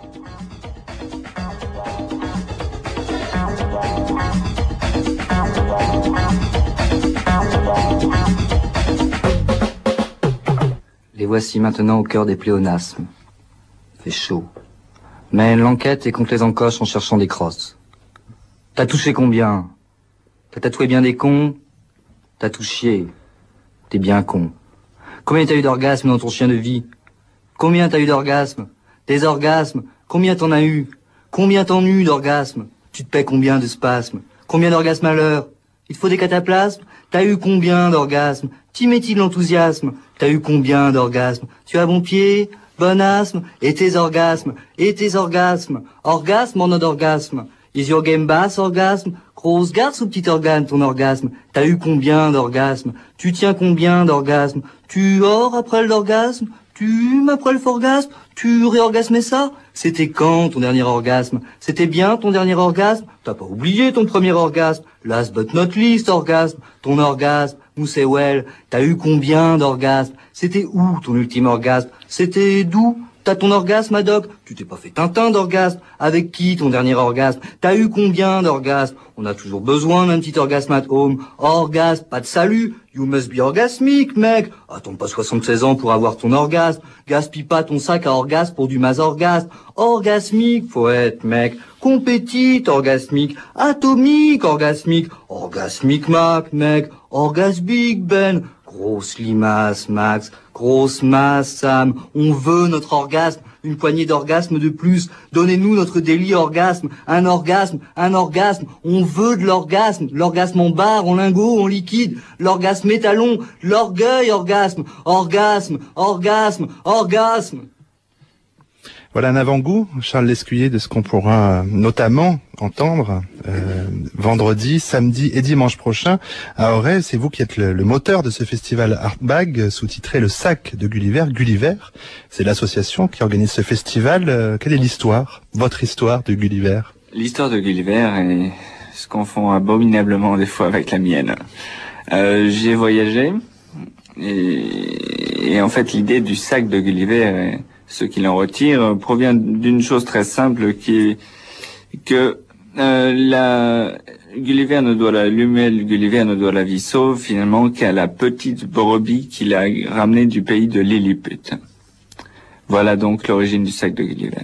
Les voici maintenant au cœur des pléonasmes. Fait chaud. Mais l'enquête est contre les encoches en cherchant des crosses. T'as touché combien? T'as tatoué bien des cons? T'as tout chié. T'es bien con. Combien t'as eu d'orgasmes dans ton chien de vie? Combien t'as eu d'orgasmes? Des orgasmes? Combien t'en as eu? Combien t'en eus d'orgasmes? Tu te paies combien de spasmes? Combien d'orgasmes à l'heure? Il te faut des cataplasmes? T'as eu combien d'orgasmes? T'y mets-il l'enthousiasme? T'as eu combien d'orgasmes? Tu as bon pied? Bon asthme? Et tes orgasmes? Et tes orgasmes? Orgasme en d'orgasme? Is your game bass orgasme? Grosse garce ou petit organe ton orgasme? T'as eu combien d'orgasmes? Tu tiens combien d'orgasmes? Tu ors après l'orgasme? Tu m'après le forgasme? Tu réorgasmais ça? C'était quand ton dernier orgasme? C'était bien ton dernier orgasme? T'as pas oublié ton premier orgasme? Last but not least orgasme. Ton orgasme, Moussé well. T'as eu combien d'orgasmes? C'était où ton ultime orgasme? C'était d'où? T'as ton orgasme, Haddock? Tu t'es pas fait Tintin d'orgasme? Avec qui ton dernier orgasme? T'as eu combien d'orgasmes? On a toujours besoin d'un petit orgasme at home. Orgasme, pas de salut. You must be orgasmique, mec. Attends pas 76 ans pour avoir ton orgasme. Gaspille pas ton sac à orgasme pour du mazorgasme. Orgasmique, faut être, mec. Compétite, orgasmique. Atomique, orgasmique. Orgasmique, mec. Orgasmique, Ben. Grosse limace, Max. Grosse masse, Sam. On veut notre orgasme. Une poignée d'orgasmes de plus. Donnez-nous notre délit orgasme. Un orgasme. On veut de l'orgasme. L'orgasme en barre, en lingot, en liquide. L'orgasme étalon. L'orgueil orgasme. Orgasme. Voilà un avant-goût, Charles Lescuyer, de ce qu'on pourra notamment entendre vendredi, samedi et dimanche prochain à Auray. C'est vous qui êtes le moteur de ce festival Artbag, sous-titré Le Sac de Gulliver. Gulliver, c'est l'association qui organise ce festival. Quelle est l'histoire, votre histoire de Gulliver? L'histoire de Gulliver se confond abominablement des fois avec la mienne. J'y ai voyagé et en fait l'idée du sac de Gulliver, ce qu'il en retire, provient d'une chose très simple qui est que Gulliver ne doit Gulliver ne doit la vie sauve finalement qu'à la petite brebis qu'il a ramenée du pays de Lilliput. Voilà donc l'origine du sac de Gulliver.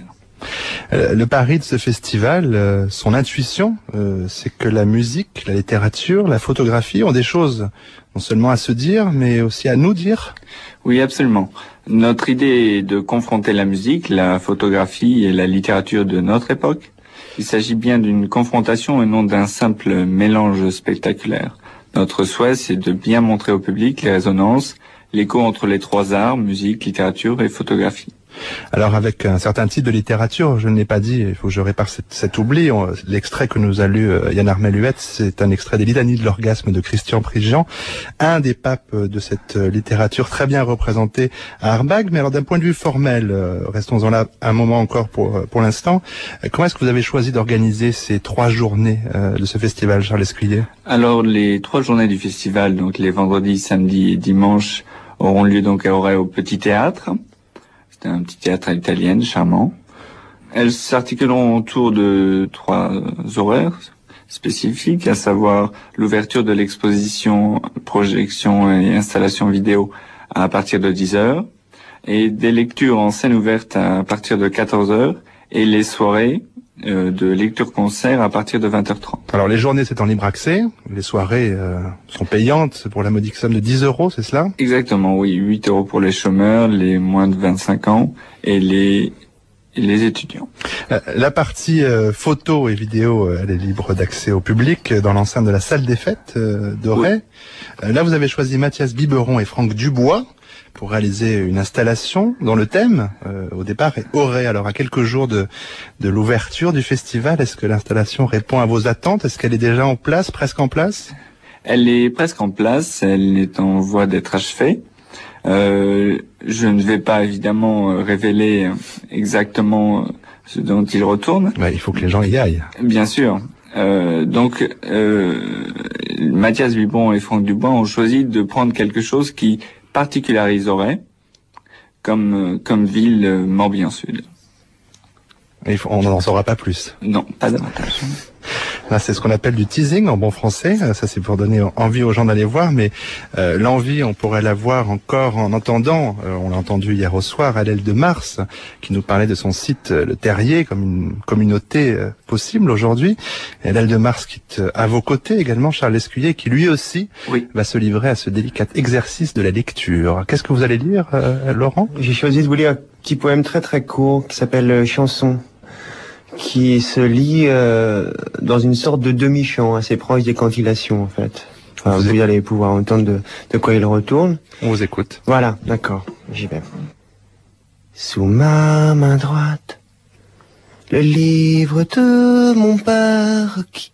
Le pari de ce festival, son intuition, c'est que la musique, la littérature, la photographie ont des choses non seulement à se dire, mais aussi à nous dire. Oui, absolument. Notre idée est de confronter la musique, la photographie et la littérature de notre époque. Il s'agit bien d'une confrontation et non d'un simple mélange spectaculaire. Notre souhait, c'est de bien montrer au public les résonances, l'écho entre les trois arts, musique, littérature et photographie. Alors avec un certain type de littérature, je ne l'ai pas dit, il faut que je répare cet oubli. L'extrait que nous a lu Yann Armel-Huette, c'est un extrait des Litanies de l'orgasme de Christian Prigent, un des papes de cette littérature très bien représentée à Artbag. Mais alors d'un point de vue formel, restons-en là un moment encore pour l'instant. Comment est-ce que vous avez choisi d'organiser ces 3 journées de ce festival, Charles Lescuyer? Alors les 3 journées du festival, donc les vendredis, samedis et dimanches, auront lieu donc à Auray au Petit Théâtre. C'est un petit théâtre à l'italienne, charmant. Elles s'articuleront autour de 3 horaires spécifiques, à savoir l'ouverture de l'exposition, projection et installation vidéo à partir de 10h, et des lectures en scène ouverte à partir de 14h, et les soirées de lecture-concert à partir de 20h30. Alors les journées c'est en libre accès, les soirées sont payantes pour la modique somme de 10 €, c'est cela? Exactement, oui, 8 € pour les chômeurs, les moins de 25 ans et les étudiants. La partie photo et vidéo, elle est libre d'accès au public dans l'enceinte de la salle des fêtes d'Auray. Oui. Là vous avez choisi Mathias Biberon et Franck Dubois pour réaliser une installation dont le thème, au départ, est Auray. Alors, à quelques jours de l'ouverture du festival, est-ce que l'installation répond à vos attentes? Est-ce qu'elle est déjà en place, presque en place? Elle est presque en place, elle est en voie d'être achevée. Je ne vais pas, évidemment, révéler exactement ce dont il retourne. Ouais, il faut que les gens y aillent. Bien sûr. Donc, Mathias Biberon et Franck Dubois ont choisi de prendre quelque chose qui particulariserait comme ville Morbihan Sud. On n'en saura pas plus. Non, pas davantage. Là, c'est ce qu'on appelle du teasing en bon français. Ça, c'est pour donner envie aux gens d'aller voir. Mais l'envie, on pourrait l'avoir encore en entendant, on l'a entendu hier au soir, Adèle de Mars, qui nous parlait de son site Le Terrier comme une communauté possible aujourd'hui. Et Adèle de Mars quitte à vos côtés également Charles Lescuyer, qui lui aussi va se livrer à ce délicat exercice de la lecture. Qu'est-ce que vous allez lire, Laurent? J'ai choisi de vous lire un petit poème très très court qui s'appelle Chanson, qui se lit dans une sorte de demi-chant assez proche des cantillations en fait. Enfin, vous allez pouvoir entendre de quoi il retourne. On vous écoute. Voilà, d'accord, j'y vais. Sous ma main droite, le livre de mon père qui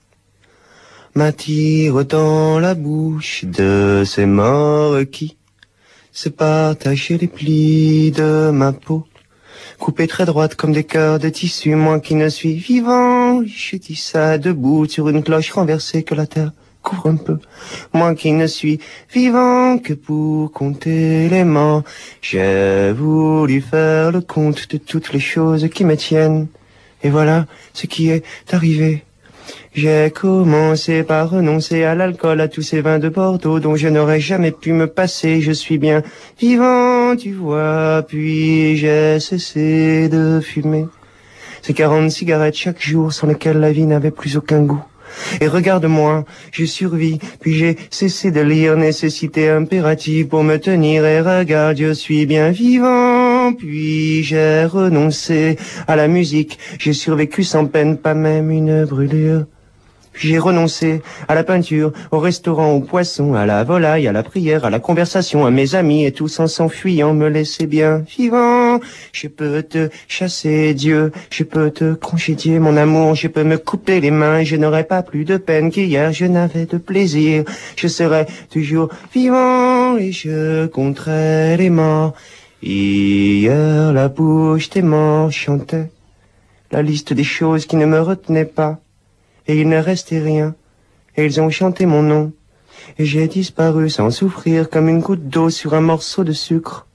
m'attire dans la bouche de ces morts qui se partagent les plis de ma peau. Coupée très droite comme des cœurs de tissu, moi qui ne suis vivant, je dis ça debout sur une cloche renversée que la terre couvre un peu. Moi qui ne suis vivant que pour compter les morts, j'ai voulu faire le compte de toutes les choses qui me tiennent. Et voilà ce qui est arrivé. J'ai commencé par renoncer à l'alcool, à tous ces vins de Bordeaux dont je n'aurais jamais pu me passer. Je suis bien vivant, tu vois, puis j'ai cessé de fumer. Ces 40 cigarettes chaque jour sans lesquelles la vie n'avait plus aucun goût. Et regarde-moi, je survis, puis j'ai cessé de lire nécessité impérative pour me tenir. Et regarde, je suis bien vivant, puis j'ai renoncé à la musique. J'ai survécu sans peine, pas même une brûlure. Puis j'ai renoncé à la peinture, au restaurant, au poisson, à la volaille, à la prière, à la conversation, à mes amis, et tous en s'enfuyant me laissaient bien vivant. Je peux te chasser, Dieu, je peux te congédier, mon amour, je peux me couper les mains, et je n'aurai pas plus de peine qu'hier, je n'avais de plaisir. Je serai toujours vivant, et je compterai les morts. Hier, la bouche des morts chantait la liste des choses qui ne me retenaient pas. Et il ne restait rien, et ils ont chanté mon nom, et j'ai disparu sans souffrir comme une goutte d'eau sur un morceau de sucre.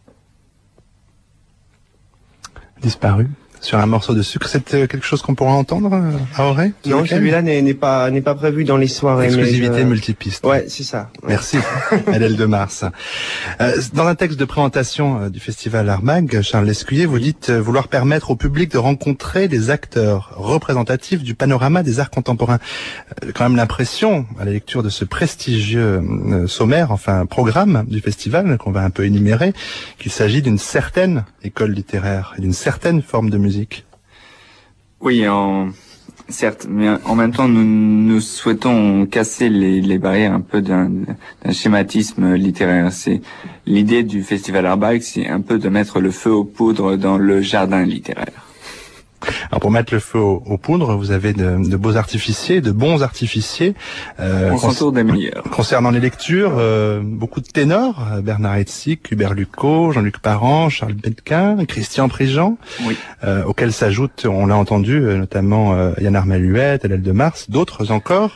Disparu sur un morceau de sucre, c'est quelque chose qu'on pourra entendre à Auray? Non, celui-là n'est pas prévu dans les soirées. Exclusivité multipiste. Ouais, c'est ça. Ouais. Merci, Adèle de Mars. Dans un texte de présentation du festival Armag, Charles Lescuyer, vous dites vouloir permettre au public de rencontrer des acteurs représentatifs du panorama des arts contemporains. Quand même l'impression, à la lecture de ce prestigieux sommaire, enfin programme du festival, qu'on va un peu énumérer, qu'il s'agit d'une certaine école littéraire et d'une certaine forme de musique. Oui, certes, mais en même temps, nous souhaitons casser les barrières un peu d'un schématisme littéraire. C'est l'idée du festival Armag, c'est un peu de mettre le feu aux poudres dans le jardin littéraire. Alors pour mettre le feu aux poudres, vous avez de beaux artificiers, de bons artificiers. On s'entoure des meilleurs. Concernant les lectures, beaucoup de ténors, Bernard Hetzig, Hubert Lucot, Jean-Luc Parent, Charles Bedquin, Christian Prigent, oui. Auxquels s'ajoutent, on l'a entendu, notamment Yann Armel-Huet, Adèle de Mars, d'autres encore.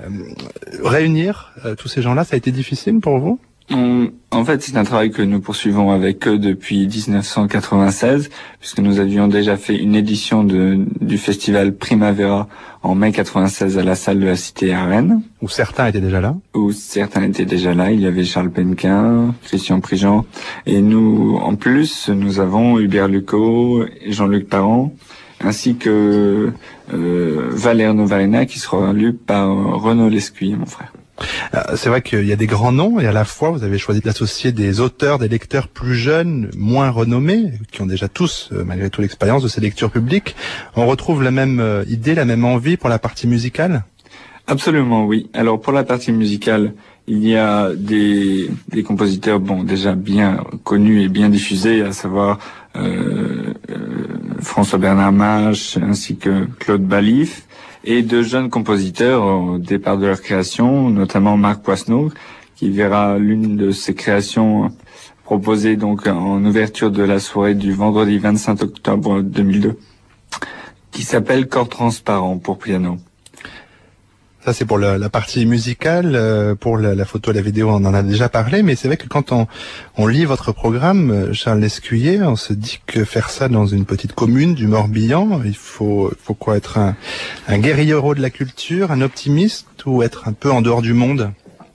Réunir tous ces gens-là, ça a été difficile pour vous ? En fait, c'est un travail que nous poursuivons avec eux depuis 1996, puisque nous avions déjà fait une édition du festival Primavera en mai 96 à la salle de la Cité à Rennes. Où certains étaient déjà là. Il y avait Charles Bedquin, Christian Prigent, et nous, en plus, nous avons Hubert Lucot et Jean-Luc Parent, ainsi que Valère Novarina, qui sera lu par Renaud Lescuyer, mon frère. C'est vrai qu'il y a des grands noms et à la fois vous avez choisi d'associer des auteurs, des lecteurs plus jeunes, moins renommés, qui ont déjà tous, malgré tout, l'expérience de ces lectures publiques. On retrouve la même idée, la même envie pour la partie musicale ? Absolument, oui. Alors pour la partie musicale, il y a des compositeurs, déjà bien connus et bien diffusés, à savoir François Bernard Mache ainsi que Claude Balif. Et de jeunes compositeurs au départ de leur création, notamment Marc Poisneau, qui verra l'une de ses créations proposée donc en ouverture de la soirée du vendredi 25 octobre 2002, qui s'appelle Corps transparent pour piano. Ça, c'est pour la partie musicale. Pour la photo et la vidéo, on en a déjà parlé. Mais c'est vrai que quand on lit votre programme, Charles Lescuyer, on se dit que faire ça dans une petite commune du Morbihan, il faut quoi, être un guerriero de la culture, un optimiste, ou être un peu en dehors du monde?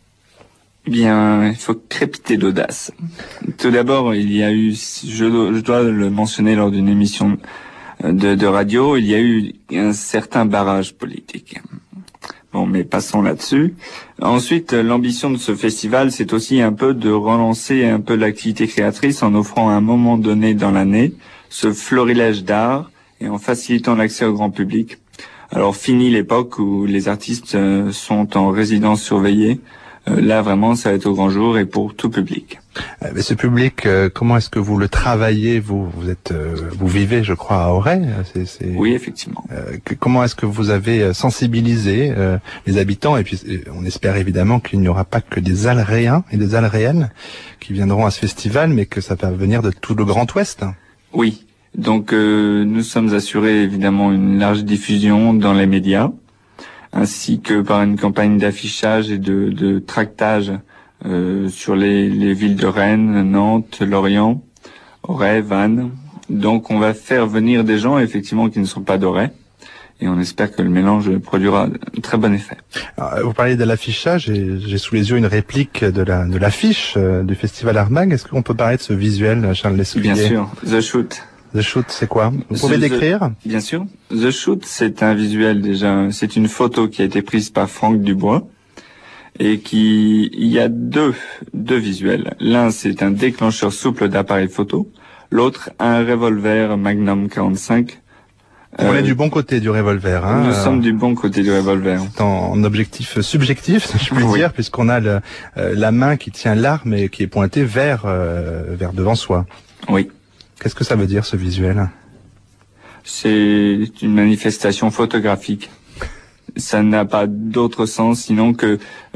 Bien, il faut crépiter d'audace. Tout d'abord, il y a eu, je dois le mentionner lors d'une émission de radio, il y a eu un certain barrage politique. Bon, mais passons là-dessus. Ensuite, l'ambition de ce festival, c'est aussi un peu de relancer un peu l'activité créatrice en offrant à un moment donné dans l'année ce florilège d'art et en facilitant l'accès au grand public. Alors, fini l'époque où les artistes sont en résidence surveillée. Là, vraiment, ça va être au grand jour et pour tout public. Mais ce public, comment est-ce que vous le travaillez? Vous vivez, je crois, à Auray. Oui, effectivement. Comment est-ce que vous avez sensibilisé les habitants? Et puis, on espère évidemment qu'il n'y aura pas que des Alréens et des Alréennes qui viendront à ce festival, mais que ça va venir de tout le Grand Ouest. Oui. Donc, nous sommes assurés, évidemment, une large diffusion dans les médias, ainsi que par une campagne d'affichage et de tractage sur les villes de Rennes, Nantes, Lorient, Auray, Vannes. Donc on va faire venir des gens effectivement qui ne sont pas d'Auray et on espère que le mélange produira un très bon effet. Alors, vous parlez de l'affichage et j'ai sous les yeux une réplique de l'affiche du Festival Armag. Est-ce qu'on peut parler de ce visuel, Charles Lescuyer? Bien sûr, The Shoot. The Shoot, c'est quoi? Vous pouvez décrire? Bien sûr. The Shoot, c'est un visuel déjà, c'est une photo qui a été prise par Franck Dubois et il y a deux visuels. L'un, c'est un déclencheur souple d'appareil photo. L'autre, un revolver Magnum 45. On est du bon côté du revolver, hein. Nous sommes du bon côté du revolver. C'est en objectif subjectif, si je puis dire, puisqu'on a la main qui tient l'arme et qui est pointée vers devant soi. Oui. Qu'est-ce que ça veut dire, ce visuel? C'est une manifestation photographique. Ça n'a pas d'autre sens sinon que,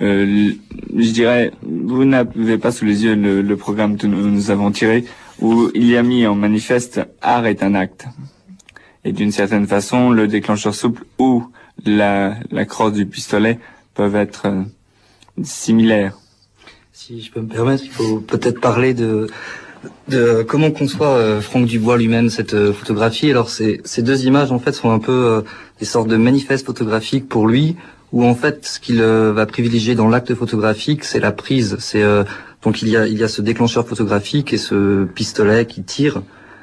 je dirais, vous n'avez pas sous les yeux le programme que nous avons tiré, où il y a mis en manifeste « Art est un acte ». Et d'une certaine façon, le déclencheur souple ou la crosse du pistolet peuvent être similaires. Si je peux me permettre, il faut peut-être parler de comment conçoit Franck Dubois lui-même cette photographie. Alors ces deux images en fait sont un peu des sortes de manifestes photographiques pour lui, où en fait ce qu'il va privilégier dans l'acte photographique, c'est la prise. C'est donc il y a ce déclencheur photographique et ce pistolet qui tire.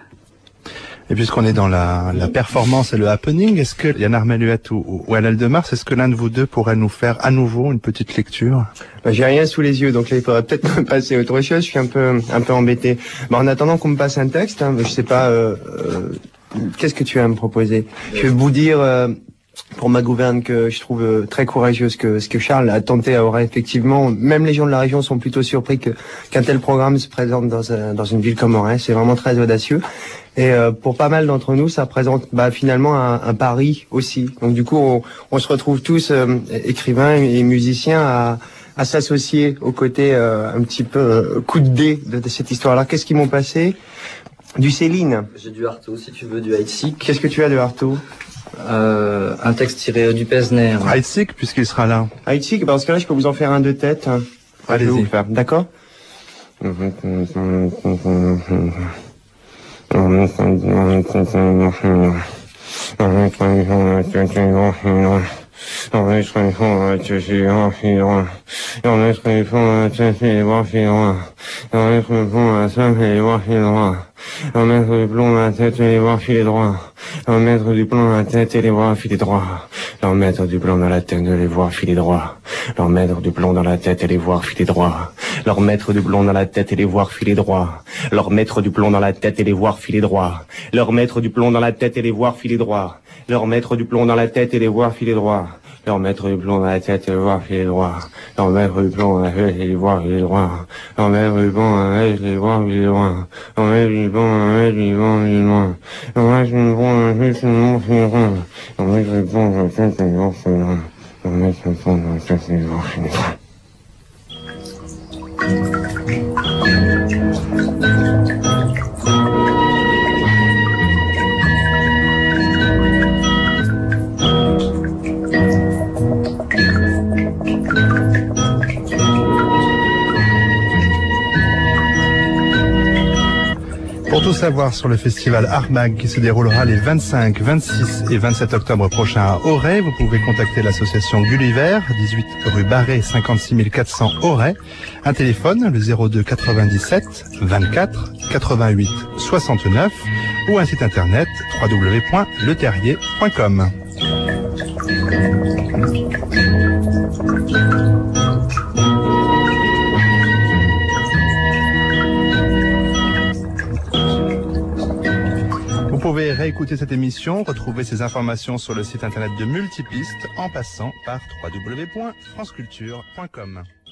Et puisqu'on est dans la performance et le happening, est-ce que Yann Armeluette ou Alain de Mars, est-ce que l'un de vous deux pourrait nous faire à nouveau une petite lecture? J'ai rien sous les yeux, donc là il faudrait peut-être me passer autre chose. Je suis un peu embêté. En attendant qu'on me passe un texte, je sais pas. Qu'est-ce que tu vas me proposer? Je vais vous dire pour ma gouverne que je trouve très courageux ce que Charles a tenté à Auray. Effectivement, même les gens de la région sont plutôt surpris qu'un tel programme se présente dans une ville comme Auray. C'est vraiment très audacieux. Et pour pas mal d'entre nous, ça représente finalement un pari aussi. Donc du coup, on se retrouve tous écrivains et musiciens à s'associer aux côtés un petit peu coup de dé de cette histoire-là. Qu'est-ce qu'ils m'ont passé? Du Céline. J'ai du Artaud, si tu veux, du Heidsieck. Qu'est-ce que tu as de Artaud? Un texte tiré du Pesner. Heidsieck, puisqu'il sera là. Heidsieck, parce que là, je peux vous en faire un de tête. Allez-y. D'accord? Leur mettre du plomb dans la tête et les voir filer droit. Leur mettre du plomb dans la tête et les voir filer droit. Leur mettre du plomb dans la tête et les voir filer droit. Leur mettre du plomb dans la tête et les voir filer droit. Leur mettre du plomb dans la tête et les voir filer droit. Leur mettre du plomb dans la tête et les voir filer droit. Leur mettre du plomb dans la tête et les voir filer droit. Leur mettre du plomb dans la tête et les voir filer droit. Leur mettre du plomb dans la tête et les voir filer droit. Leur mettre du plomb dans la tête et les voir filer droit. Leur mettre du plomb dans la tête et les voir filer droit. Leur mettre du plomb dans la tête et les voir filer droit. Leur mettre du plomb dans la tête et les voir filer droit. Leur mettre du plomb dans la tête et les voir filer droit. Leur mettre du plomb dans la tête et les voir filer droit. tout savoir sur le festival Armag qui se déroulera les 25, 26 et 27 octobre prochains à Auray, vous pouvez contacter l'association Gulliver, 18 rue Barré, 56 400 Auray. Un téléphone, le 02 97 24 88 69 ou un site internet www.leterrier.com. Vous pouvez réécouter cette émission, retrouver ces informations sur le site internet de Multipiste en passant par www.franceculture.com.